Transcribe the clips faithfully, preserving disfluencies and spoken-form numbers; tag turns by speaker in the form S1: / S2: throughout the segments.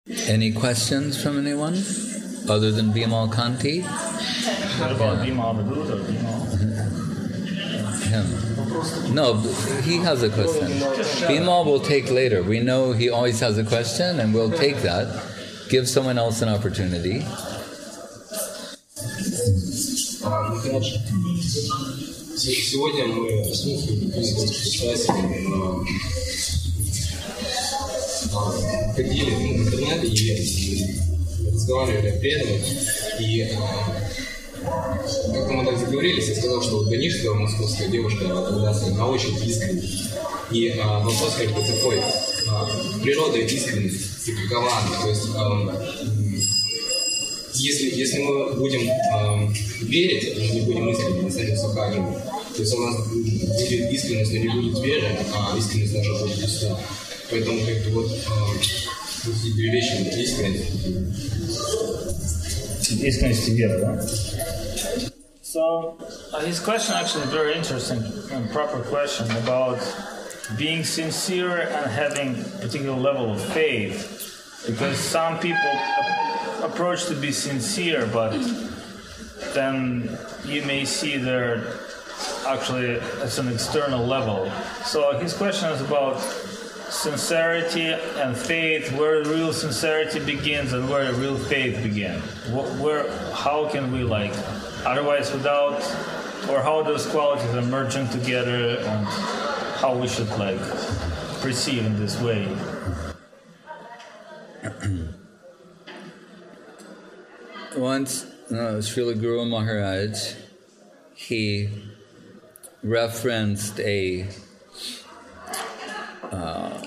S1: Any questions from anyone other than Bimal Kanti?
S2: What about Bimal Abdul or Bimal?
S1: Him. No, he has a question. Bimal will take later. We know he always has a question and we'll take that. Give someone else an opportunity.
S3: Сегодня мы ходили в интернете и разговаривали о преданных. И как-то мы так заговорились, я сказал, что Данишка, московская девушка, она очень искренняя. И а, вопрос как бы такой, а, природа искренности, какова она? То есть, а, если, если мы будем а, верить, мы не будем искренними, мы станем сухарями. То есть у нас будет искренность, но не будет веры, а искренность наша будет пуста. Поэтому как бы вот эти две вещи искренность.
S2: Искренность и вера, да? So, uh, his question actually is very interesting and proper question about being sincere and having a particular level of faith. Because some people approach to be sincere, but then you may see their actually as an external level. So his question is about sincerity and faith, where real sincerity begins and where real faith begins. Where, how can we like, otherwise without, or how those qualities are merging together and how we should like perceive in this way.
S1: Once, no, Srila Guru Maharaj, he referenced a, uh,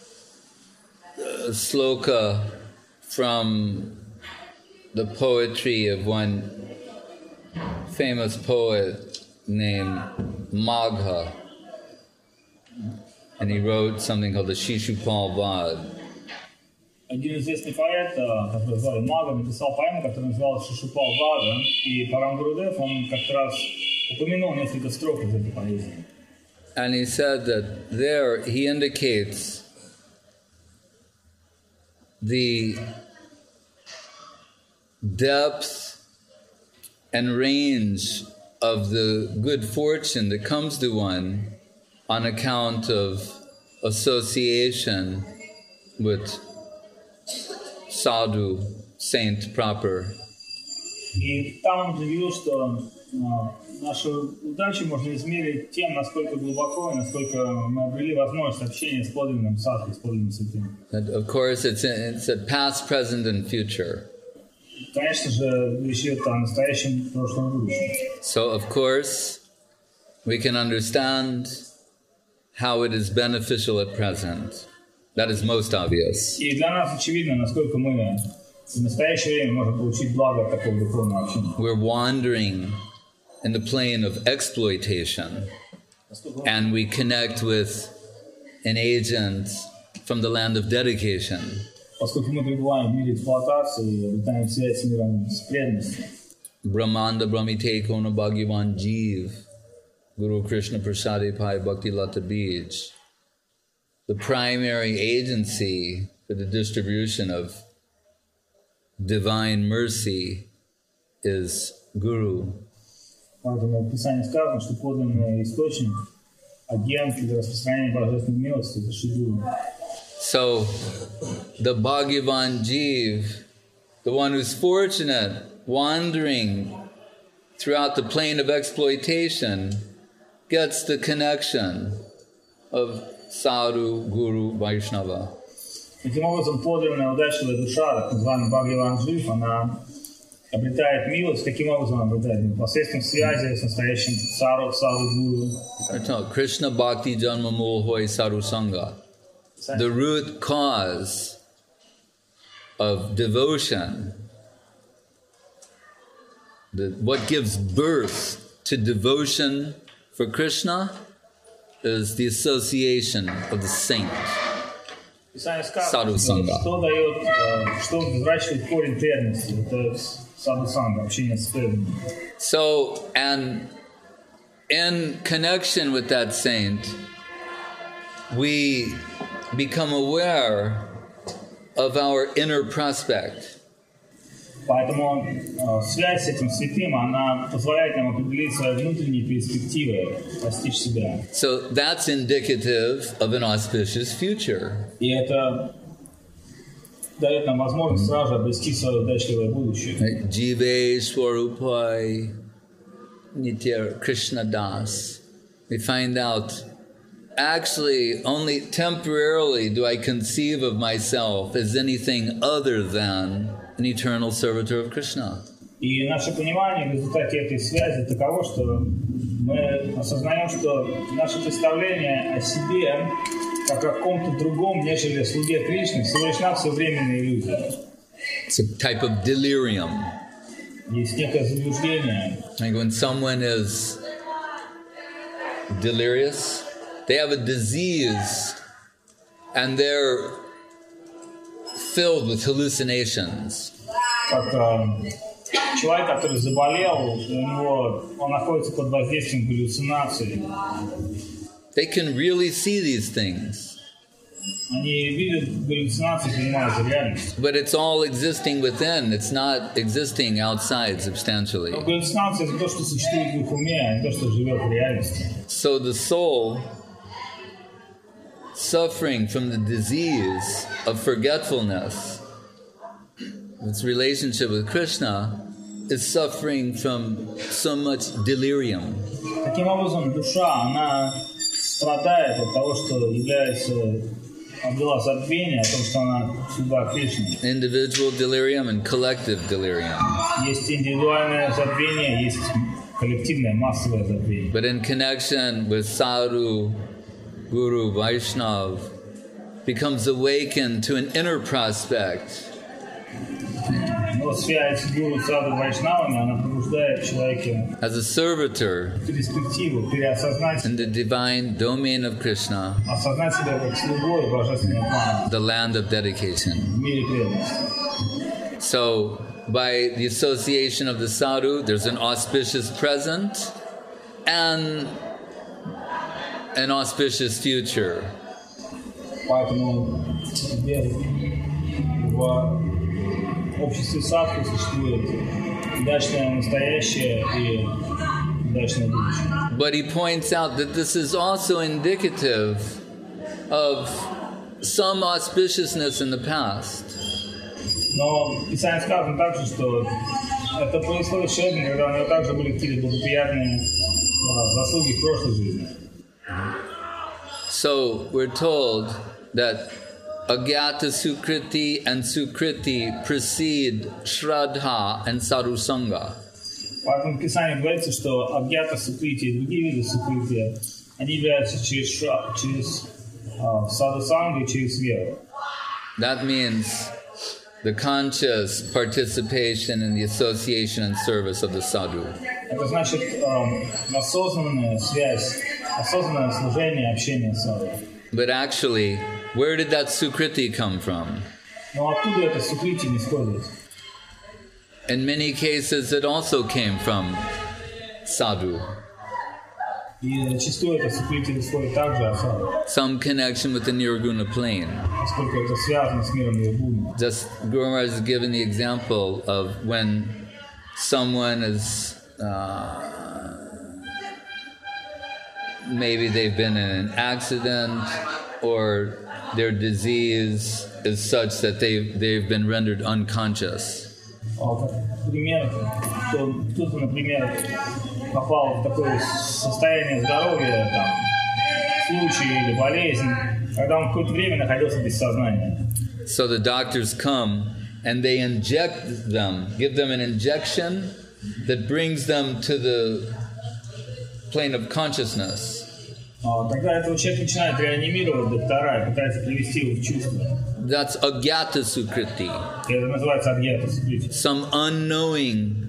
S1: a sloka from the poetry of one famous poet named Magha, and he wrote something called the Shishupal Vad.
S2: Один известный поэт, который звали Мага, написал поэму, которая называлась Шишупал Вада, и Парам Гурудев, он как раз упомянул несколько строк из этой поэзии.
S1: And he said that there he indicates the depth and range of the good fortune that comes to one on account of association with sadhu, saint proper.
S2: И там он заявил, что нашу удачу можно измерить тем, насколько глубоко и насколько мы обрели возможность общения с подлинным садху, с подлинным святым.
S1: Of course, it's a, it's a past, present, and future.
S2: Конечно же, речь идет о настоящем, прошлом и будущем.
S1: So, of course, we can understand how it is beneficial at present. That is most obvious.
S2: И для нас очевидно, насколько мы в настоящее время можем получить благо от такого духовного общения.
S1: We're wandering in the plane of exploitation, and we connect with an agent from the land of dedication.
S2: Поскольку мы пребываем в мире эксплуатации, обретаем связь с миром с преданностью.
S1: Brahmanda Brahmite Kona Bhagavan Jeev, Guru Krishna Prasadi Pai Bhakti Lata Bij. The primary agency for the distribution of divine mercy is Guru.
S2: Поэтому в Писании сказано, что подлинный источник, агент для распространения божественной милости — это Шри Гуру.
S1: So, the Bhagavan Jeev, the one who's fortunate, wandering throughout the plane of exploitation, gets the connection of Sadhu, Guru, Vaishnava.
S2: Таким образом, подлинная удачливая душа, так называемый Бхагаван Джив, она обретает милость. Каким образом она обретает милость? Посредством связи с настоящим Сару, Саду, Гуру.
S1: Krishna Bhakti Janma Mul Hoy Saru Sangha. The root cause of devotion, the, what gives birth to devotion for Krishna is the association of the saint. Sadhu Sangha.
S2: Что дает, что взращивает корень преданности? Это Саду Санга, общение с преданными.
S1: So, and in connection with that saint, we become aware of our inner prospect.
S2: Поэтому э, связь с этим святым, она позволяет нам определить свои внутренние перспективы, постичь себя.
S1: So that's indicative of an auspicious future.
S2: И это дает нам возможность сразу обрести свое удачливое будущее.
S1: Jive Swarupai Nitya Krishna Das. We find out actually only temporarily do I conceive of myself as anything other than an eternal servitor of Krishna.
S2: И наше понимание в результате этой связи таково, что мы осознаем, что наше представление о себе как о каком-то другом, нежели слуге Кришны, всего лишь навсего временная иллюзия.
S1: It's a type of delirium.
S2: Есть некое заблуждение.
S1: Like when someone is delirious, they have a disease and they're filled with hallucinations.
S2: Как э, человек, который заболел, у него, он находится под воздействием галлюцинаций.
S1: They can really see these things.
S2: Они видят галлюцинации, понимают за реальность.
S1: But it's all existing within. It's not existing outside substantially.
S2: Но галлюцинация — это то, что существует в их уме, а не то, что живет в реальности.
S1: So the soul, suffering from the disease of forgetfulness, its relationship with Krishna, is suffering from so much delirium.
S2: Таким образом, душа, она страдает от того, что является, обрела забвение, о том, что она слуга Кришны.
S1: Individual delirium and collective delirium.
S2: Есть индивидуальное забвение, есть коллективное, массовое забвение.
S1: But in connection with Sadhu, Guru, Vaishnav, becomes awakened to an inner prospect.
S2: Но связь с гуру, саду, вайшнавами, она пробуждает в человеке
S1: As a servitor
S2: перспективу, переосознать,
S1: in the divine domain of Krishna,
S2: осознать себя как слугой божественного плана
S1: the land of dedication.
S2: в мире преданности.
S1: So, by the association of the sadhu, there's an auspicious present and an auspicious future.
S2: Поэтому в обществе садху существует удачное настоящее и удачное будущее.
S1: But he points out that this is also indicative of some auspiciousness in the past.
S2: Но в Писании сказано также, что это происходит с человеком, когда у него также были какие-то благоприятные заслуги в прошлой жизни.
S1: So we're told that Agyata Sukriti and Sukriti precede Shraddha and Sadhusanga.
S2: Поэтому в Писании говорится, что Агьята Сукрити и другие виды Сукрити, они являются через, шра, через uh, Садхусангу и через веру.
S1: That means the conscious participation in the association and service of the sadhu.
S2: Это значит um, осознанная связь, осознанное служение, общение с саду.
S1: But actually, where did that Sukriti come from?
S2: Но оттуда это Сукрити не сходит.
S1: In many cases, it also came from sadhu.
S2: И зачастую это Сукрити исходит также от саду,
S1: Some connection with the Nirguna plane.
S2: поскольку это связано с миром Ниргуны.
S1: Just Guru Maharaj has given the example of when someone is uh, maybe they've been in an accident or their disease is such that they've, they've been rendered unconscious.
S2: Пример, кто, кто-то, например, попал в такое состояние здоровья, там, случай или болезнь, когда он какое-то время находился без сознания.
S1: So the doctors come and they inject them, give them an injection that brings them to the plane of consciousness.
S2: Тогда этого человека начинают реанимировать доктора и пытаются привести его в чувство.
S1: That's Agyata Sukriti.
S2: Это называется Агьята Сукрити.
S1: Some unknowing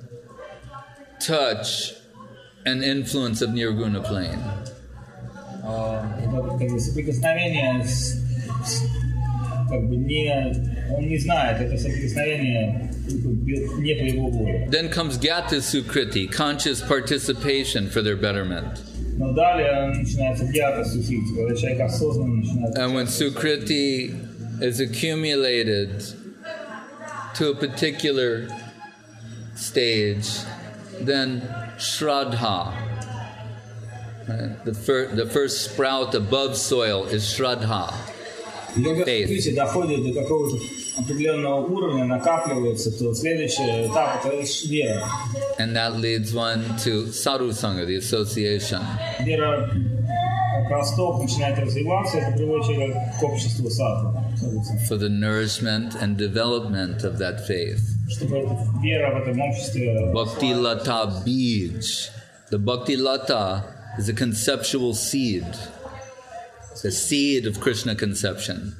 S1: touch and influence of Nirguna plane.
S2: Это как бы соприкосновение с, с, как бы не, он не знает, это соприкосновение не по его воле.
S1: Then comes Gyata Sukriti, conscious participation for their betterment.
S2: Но далее начинается Гьята Сукрити, когда человек осознанно начинает...
S1: And when Sukriti is accumulated to a particular stage, then Shraddha. Right? The, fir- the first sprout above soil is Shraddha.
S2: И когда люди доходят до какого-то определенного уровня, накапливается, то следующий этап это вера.
S1: And that leads one to Sadhu Sangha, the association.
S2: Вера как росток начинает развиваться, это приводит человека к обществу садху.
S1: For the nourishment and development of that faith.
S2: Чтобы вера в этом обществе.
S1: Bhakti Lata Bij. The Bhakti Lata is a conceptual seed. It's a seed of Krishna conception.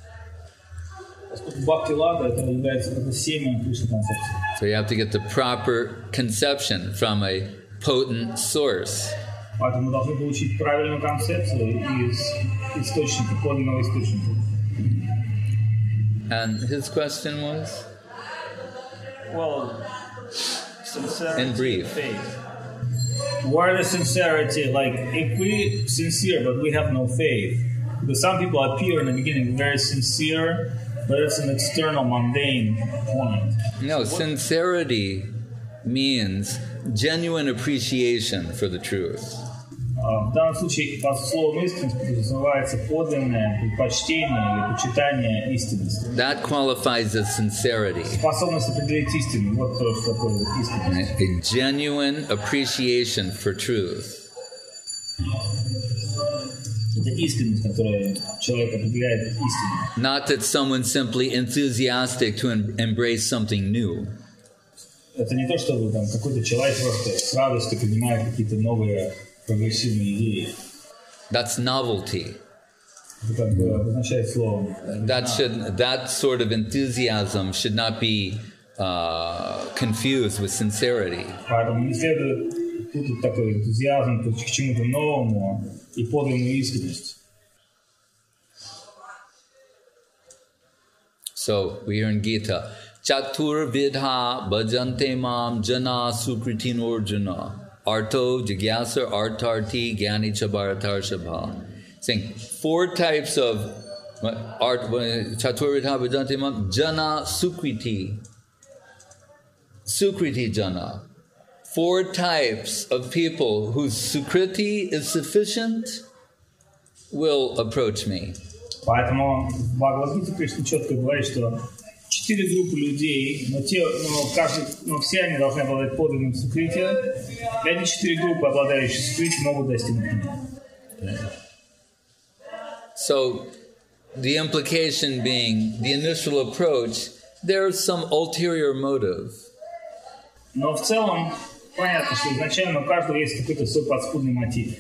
S2: Bhakti Lata это является как семя Кришна концепции.
S1: So you have to get the proper conception from a potent source.
S2: Поэтому мы должны получить правильную концепцию из источника, подлинного источника.
S1: And his question was?
S2: Well, sincerity,
S1: in brief.
S2: Faith. Where the sincerity, like if we sincere but we have no faith, because some people appear in the beginning very sincere, but it's an external mundane point.
S1: No, sincerity means genuine appreciation for the truth.
S2: В данном случае под словом истинность подразумевается подлинное предпочтение или почитание истинности.
S1: That qualifies as sincerity.
S2: Способность определить истину, вот то, что такое истинность.
S1: A genuine appreciation for truth.
S2: Это истинность, которая человек определяет истину.
S1: Not that someone's simply enthusiastic to em- embrace something new.
S2: Это не то, что там какой-то человек просто с радостью принимает какие-то новые прогрессивные идеи.
S1: That's novelty.
S2: Это как бы обозначает словом.
S1: That should that sort of enthusiasm should not be uh, confused with sincerity.
S2: Поэтому не следует путать такой энтузиазм к чему-то новому и подлинную искренность.
S1: So we hear in Gita, Chatur vidha bhajante mam jana sukritin orjuna. Arto, Jigyasa, Artarti, Gyani, Chabharatar, Shabha. Saying four types of art, Chaturvidha Vidantimam, Jana, Sukriti. Sukriti Jana. Four types of people whose Sukriti is sufficient will approach me.
S2: Поэтому в Бхагавад-гите Кришна четко говорит, что четыре группы людей, но, те, но, каждый, но все они должны обладать подлинным сукритием. И эти четыре группы, обладающие сукритием, могут достигнуть меня.
S1: So, the implication being, the initial approach, there's some ulterior motive.
S2: Но в целом, понятно, что изначально у каждого есть какой-то свой подспудный мотив.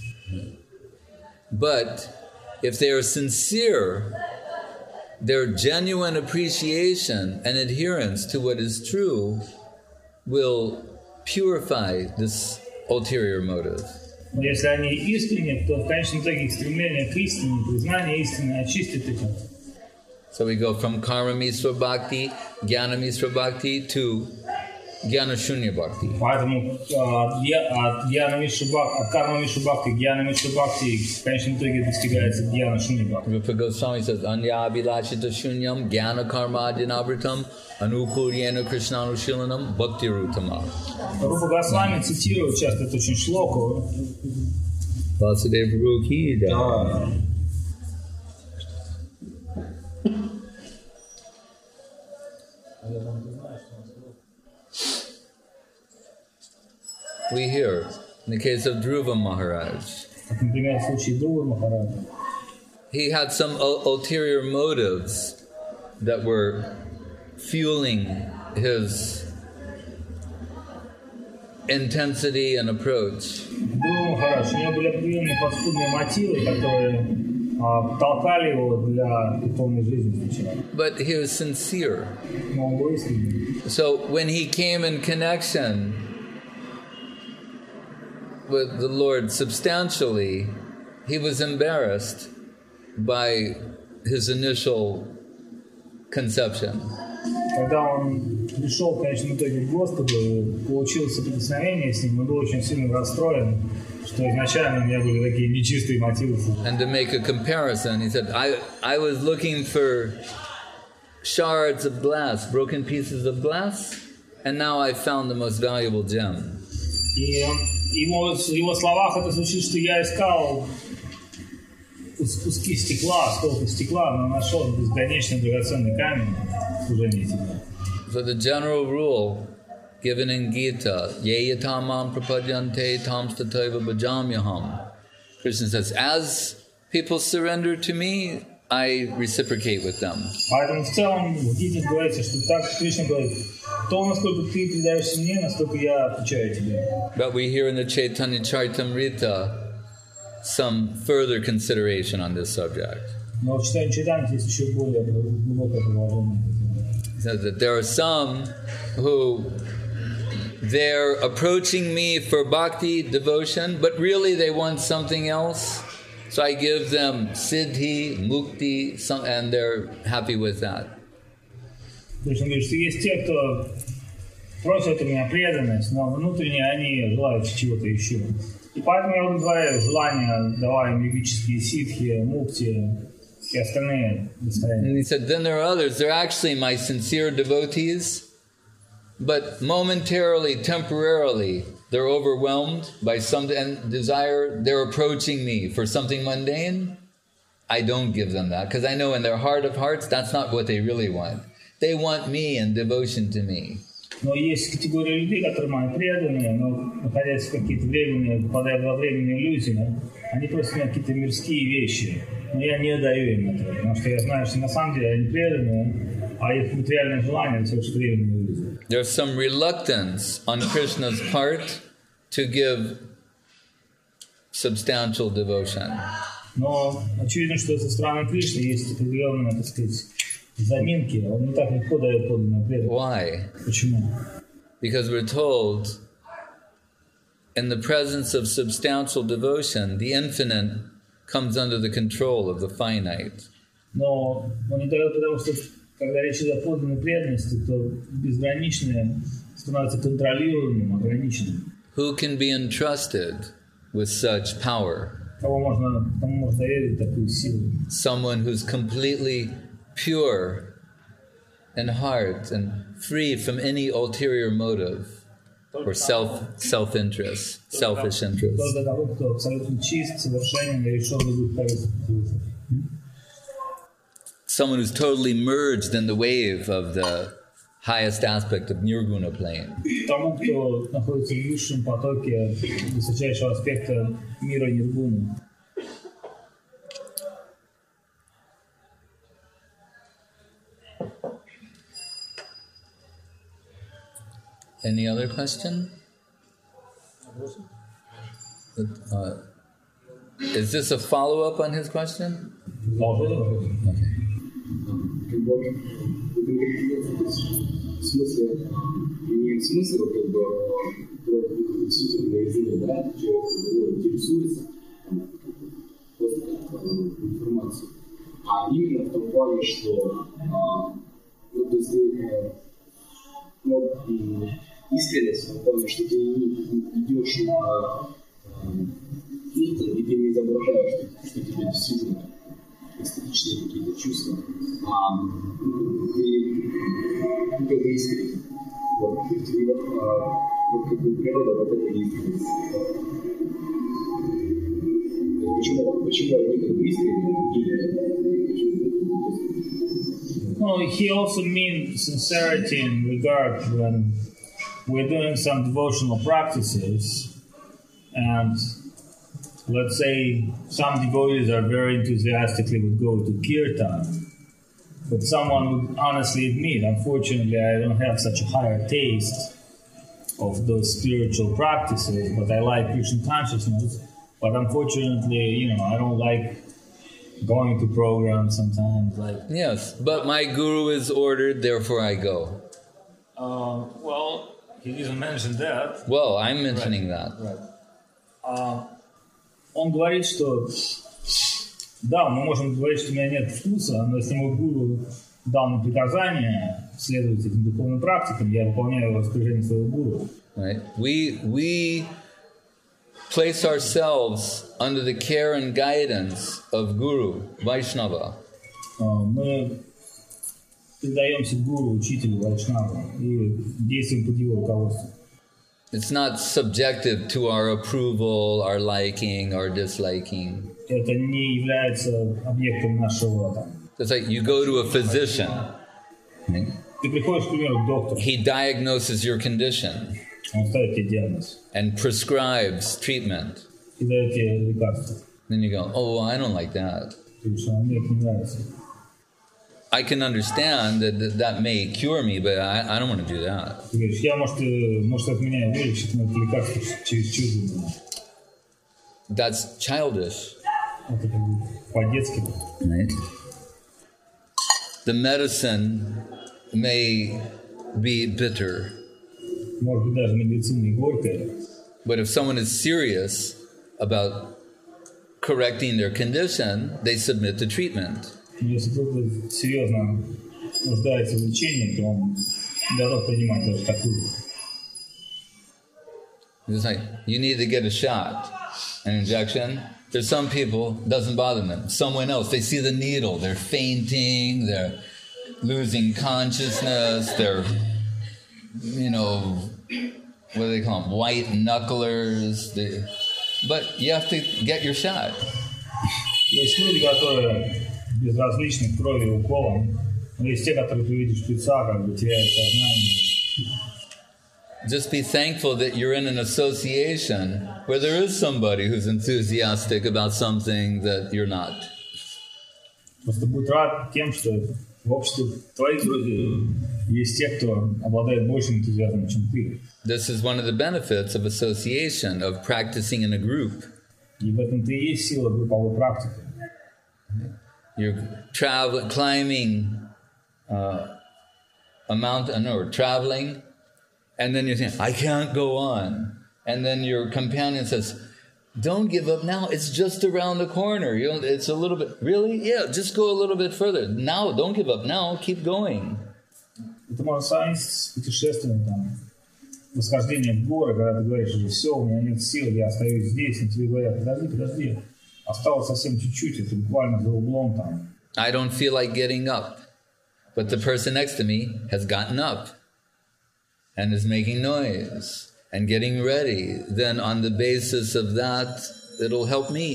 S1: But, if they are sincere, their genuine appreciation and adherence to what is true will purify this ulterior motive.
S2: Но если они искренне, то в конечном итоге их стремление к истине, признание истины очистит их.
S1: So we go from Karma Misra Bhakti, Jnana Misra Bhakti to Jnana Shunya Bhakti.
S2: Поэтому от Jnana Misra Bhakti, от Karma Misra Bhakti, Jnana Misra Bhakti в конечном итоге достигается Jnana Shunya Bhakti.
S1: Rupa Goswami says, Anya Abhilashita Shunyam, Jnana Karma Adinabritam, Anukuryena Krishnanushilanam, Bhakti Rutama.
S2: Рупа Госвами цитирует часто эту очень шлоку.
S1: Vasudeva Prabhu ki jai.
S2: Да.
S1: We hear, in the case of Dhruva Maharaj,
S2: Как, например, в случае Друва Махараджа.
S1: he had some ul- ulterior motives that were fueling his intensity and approach.
S2: Друва Махарадж, у него были определенные подспудные мотивы, которые а, толкали его для духовной жизни сначала.
S1: But he was sincere.
S2: Но он был искренним.
S1: So when he came in connection with the Lord substantially, he was embarrassed by his initial conception.
S2: Когда он пришел в конечном итоге к Господу, получил соприкосновение с Ним, он был очень сильно расстроен что изначально у меня были такие нечистые мотивы.
S1: And to make a comparison, he said, I, I was looking for shards of glass, broken pieces of glass, and now I found the most valuable gem.
S2: И его, в его словах это звучит, что я искал куски стекла, осколки стекла, но нашел бесконечно драгоценный камень служения тебе.
S1: So the general rule given in Gita, ye yatamam prapadyante tam stataiva bhajamyaham. Krishna says, as people surrender to me, I reciprocate with them.
S2: Поэтому в целом в Гите говорится, что так Кришна говорит, то, насколько ты предаешься мне, насколько я отвечаю тебе.
S1: But we hear in the Chaitanya Charitamrita some further consideration on this subject.
S2: Но в читании Чайтаньи есть еще более глубокое продолжение.
S1: It says that there are some who they're approaching me for bhakti, devotion, but really they want something else. So I give them siddhi, mukti, some, and they're happy with that.
S2: Кришна говорит, что есть те, кто просят у меня преданность, но внутренне они желают чего-то еще. И поэтому я удовлетворяю желание, давая им йогические ситхи, мукти и остальные достояния.
S1: And he said, then there are others, they're actually my sincere devotees, but momentarily, temporarily, they're overwhelmed by some and desire, they're approaching me for something mundane. I don't give them that, because I know in their heart of hearts, that's not what they really want. They want me and devotion to me.
S2: Но есть категория людей, которые мои преданные, но находясь в какие-то временные, попадая во временные иллюзии, они просят меня какие-то мирские вещи. Но я не даю им этого, потому что я знаю, что на самом деле они преданные, а их материальное желание совершить временные иллюзии.
S1: There's some reluctance on Krishna's part to give substantial devotion.
S2: Но очевидно, что со стороны Кришны есть определенная, так сказать, заминки. Он не так легко дает подлинную преданность.
S1: Why?
S2: Почему?
S1: Because we're told, in the presence of substantial devotion, the infinite comes under the control of the finite.
S2: Но он не дает, потому что когда речь идет о подлинной преданности, то безграничное становится контролируемым, ограниченным.
S1: Who can be entrusted with such power?
S2: Кого можно, кому можно доверить такую силу?
S1: Someone who's completely pure in heart and free from any ulterior motive or self self interest, selfish interest.
S2: Только того, кто абсолютно чист, совершенен и решен любых корыстных.
S1: Someone who's totally merged in the wave of the highest aspect of Nirguna plane.
S2: Тому, кто находится в высшем потоке высочайшего аспекта мира Ниргуны.
S1: Any other question? Uh, is this a follow-up on his question? Okay.
S3: В смысле, имеет смысл, как бы, действительно изменить, да, человек интересуется просто информацией. А именно в том плане, что ну, то есть, ну, искренность в том плане, что ты идешь на фильтр, и ты не изображаешь, что, что тебе действительно эстетичные какие-то чувства, а ты, ты как бы искренен. Вот, ты, вот как бы природа вот этой искренности. Почему, почему они как бы искренне,
S2: Well, he also means sincerity in regard when we're doing some devotional practices, and let's say some devotees are very enthusiastically would go to kirtan, but someone would honestly admit, unfortunately, I don't have such a higher taste of those spiritual practices, but I like Krishna consciousness, but unfortunately, you know, I don't like going to programs sometimes. Like
S1: Yes, but my guru is ordered, therefore I go.
S2: Uh, well, he didn't mention that.
S1: Well, I'm mentioning
S2: Right.
S1: that.
S2: Right. Uh, он говорит, что да, мы можем говорить, что у меня нет вкуса, но если мой гуру дал мне приказание следовать этим духовным практикам, я выполняю распоряжение своего гуру.
S1: Right? We we place ourselves under the care and guidance of Guru, Vaishnava.
S2: Мы предаемся гуру, учителю, вайшнаву и действуем под его руководством.
S1: It's not subjective to our approval, our liking, our disliking.
S2: Это не является объектом нашего там.
S1: It's like you go to a physician.
S2: Ты приходишь, к примеру, к доктору.
S1: He diagnoses your condition.
S2: Он ставит тебе диагноз.
S1: And prescribes treatment.
S2: И дает тебе лекарства.
S1: Then you go, oh, I don't like that.
S2: Ты говоришь, а мне это не нравится.
S1: I can understand that that may cure me, but I, I don't want to do that.
S2: Ты говоришь, я, может, может от меня вылечить, но это лекарство через чудо.
S1: That's childish.
S2: Это как бы по-детски.
S1: Right? The medicine may be bitter.
S2: Может быть, даже медицина и горькая.
S1: But if someone is serious about correcting their condition, they submit to treatment.
S2: Если кто-то серьезно нуждается в лечении, то он готов принимать даже такую.
S1: It's like, you need to get a shot, an injection. There's some people, doesn't bother them. Someone else, they see the needle, they're fainting, they're losing consciousness, they're, you know, what do they call them? White knucklers. They, but you have to get your shot.
S2: Есть люди, которые безразличны к крови и уколам, но есть те, которые ты видишь шприца, как бы теряют сознание.
S1: Just be thankful that you're in an association where there is somebody who's enthusiastic about something that you're not.
S2: Просто будь рад тем, что в обществе твоих друзей есть те, кто обладает большим энтузиазмом, чем ты.
S1: This is one of the benefits of association, of practicing in a group.
S2: И в этом-то и есть сила групповой практики.
S1: You're traveling, climbing uh, a mountain or traveling, and then you're saying, I can't go on. And then your companion says, don't give up now. It's just around the corner. You know, it's a little bit, really? Yeah, just go a little bit further. Now, don't give up now. Keep going.
S2: Это можно сравнить с путешествием, там, восхождением в горы, когда ты говоришь, уже все, у меня нет сил, я остаюсь здесь, и тебе говорят, подожди, подожди. Осталось совсем чуть-чуть, это буквально за углом там.
S1: I don't feel like getting up. But the person next to me has gotten up and is making noise and getting ready. Then on the basis of that, it'll help me.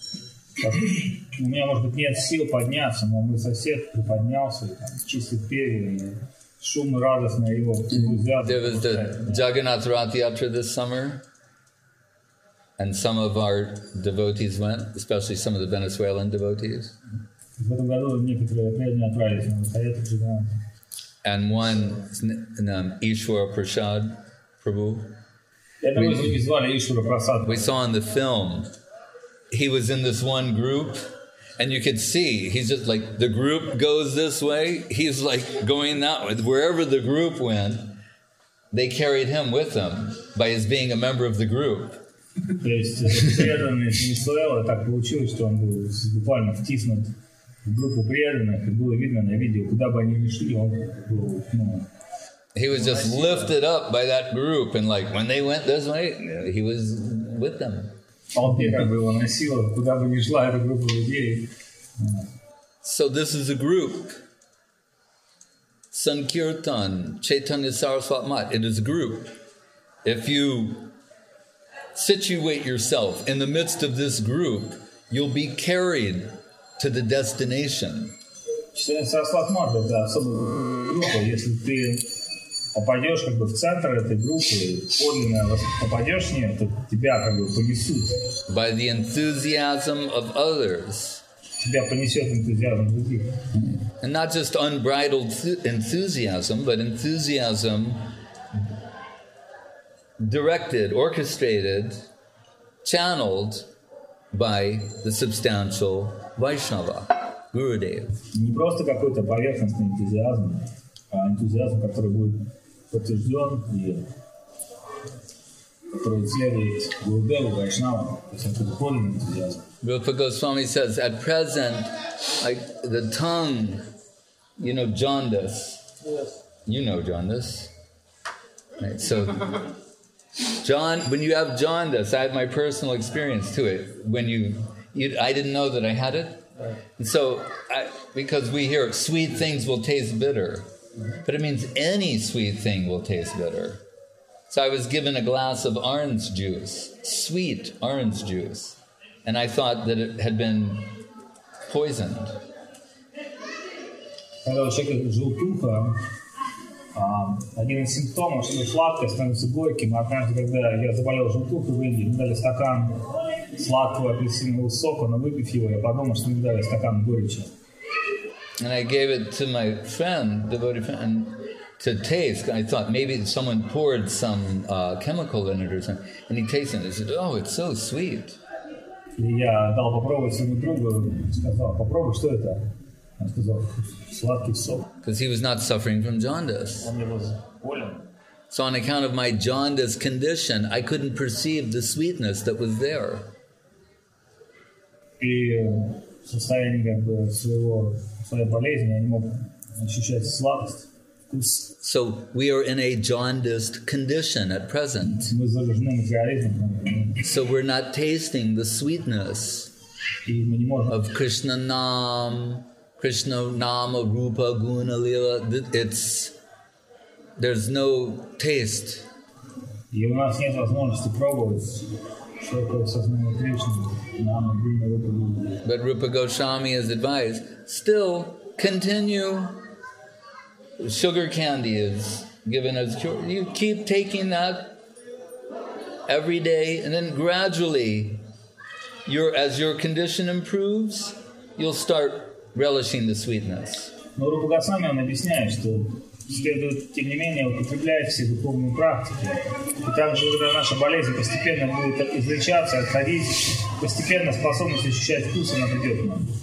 S2: У меня, может быть, нет сил подняться, но мой сосед приподнялся, там, чистит перья, и шум и радостно его энтузиазм.
S1: There was the Jagannath Rath Yatra this summer. And some of our devotees went, especially some of the Venezuelan devotees.
S2: В этом году некоторые преданные отправились на Раth Yatra.
S1: And one, um, Ishwara Prasad Prabhu. We, we saw in the film, he was in this one group, and you could see, he's just like, the group goes this way, he's like going that way. Wherever the group went, they carried him with them by his being a member of the group.
S2: То есть преданный Венесуэлы, так получилось, что он был буквально втиснут в группу преданных, и было видно на видео, куда бы они ни шли, он был, ну...
S1: He was just lifted up by that group, and like, when they went this way, he was with them.
S2: Толпе как бы его носило, куда бы ни шла эта группа людей.
S1: So this is a group. Sankirtan, Chaitanya Saraswat Mat, it is a group. If you situate yourself in the midst of this group, you'll be carried to the destination.
S2: Chaitanya Saraswat Mat — это особая группа. Если ты попадешь как бы в центр этой группы, подлинно попадешь в нее, то тебя как бы понесут.
S1: By the enthusiasm of others.
S2: Тебя понесет энтузиазм других.
S1: And not just unbridled enthusiasm, but enthusiasm directed, orchestrated, channeled by the substantial Vaishnava, Gurudev.
S2: Не просто какой-то поверхностный энтузиазм, а энтузиазм, который будет подтвержден и который следует Гурудеву, Вайшнаву, то есть это подлинный энтузиазм.
S1: Rupa Goswami says, at present, like the tongue, you know, jaundice.
S2: Yes.
S1: You know jaundice. Right? So John, when you have jaundice, I had my personal experience to it. When you, you I didn't know that I had it. And so, I, because we hear sweet things will taste bitter, but it means any sweet thing will taste bitter. So I was given a glass of orange juice, sweet orange juice, and I thought that it had been poisoned.
S2: Когда у человека желтуха, один из симптомов, что сладкое становится горьким. Однажды, когда я заболел желтухой в Индии, мне дали стакан сладкого апельсинового сока, но выпив его, я подумал, что мне дали стакан горечи.
S1: And I gave it to my friend, devotee friend, to taste. I thought maybe someone poured some uh, chemical in it or something. And he tasted it and said, oh, it's so sweet.
S2: И я дал попробовать своему другу, сказал, попробуй, что это? Он сказал, сладкий сок.
S1: Because he was not suffering from jaundice.
S2: Он не был болен.
S1: So on account of my jaundice condition, I couldn't perceive the sweetness that was there.
S2: И в состоянии как бы своего, своей болезни я не мог ощущать сладость, вкус.
S1: So we are in a jaundiced condition at present.
S2: Мы заражены материализмом.
S1: So we're not tasting the sweetness
S2: И мы не можем
S1: of Krishna Nam, Krishna Nama, Rupa, Guna, Lila. It's, there's no taste.
S2: И у нас нет возможности пробовать, что такое сознание Кришны, Нама, Гуна, Рупа, Гуна.
S1: But Rupa Goswami has advised, still continue. Sugar candy is given as cure. You keep taking that every day, and then gradually, your as your condition improves, you'll start relishing the sweetness.
S2: Но Рупа Госвами, он объясняет, что следует, тем не менее, употреблять все духовные практики. И также, когда наша болезнь постепенно будет излечаться, отходить, постепенно способность ощущать вкус, она придет к нам.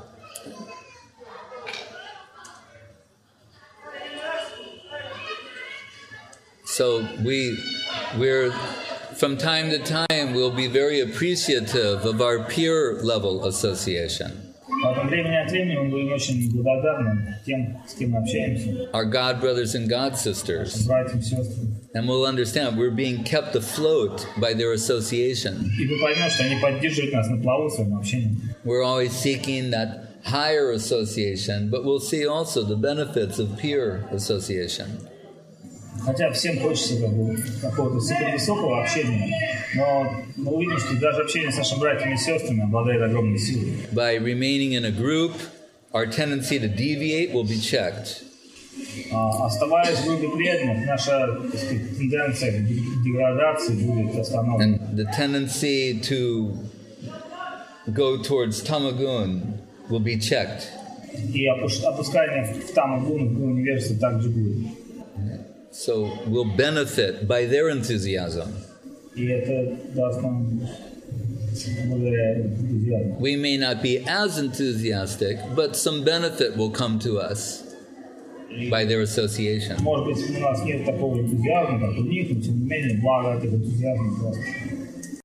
S1: So we, we're, from time to time, we'll be very appreciative of our peer level association.
S2: Поэтому времени от времени мы будем очень благодарны тем, с кем мы общаемся,
S1: Our God brothers and God sisters.
S2: братьям, сестрам.
S1: And we'll understand we're being kept afloat by their association.
S2: И вы поймете, что они поддерживают нас на плаву своим общением.
S1: We're always seeking that higher association, but we'll see also the benefits of peer association.
S2: Хотя всем хочется как бы, какого-то супервысокого общения, но мы увидим, что даже общение с нашими братьями и сестрами обладает огромной силой.
S1: By remaining in a group, our tendency to deviate will be checked.
S2: А, оставаясь в группе преданных, наша, так сказать, тенденция к деградации будет остановлена.
S1: And the tendency to go towards tamagun will be checked.
S2: И опус- опускание в тамагуну, в невежество также будет.
S1: So we'll benefit by their enthusiasm.
S2: И это даст нам благодаря энтузиазму.
S1: We may not be as enthusiastic, but some benefit will come to us by their association.
S2: Может быть, у нас нет такого энтузиазма, как у них, но тем не менее, благо от их энтузиазма просто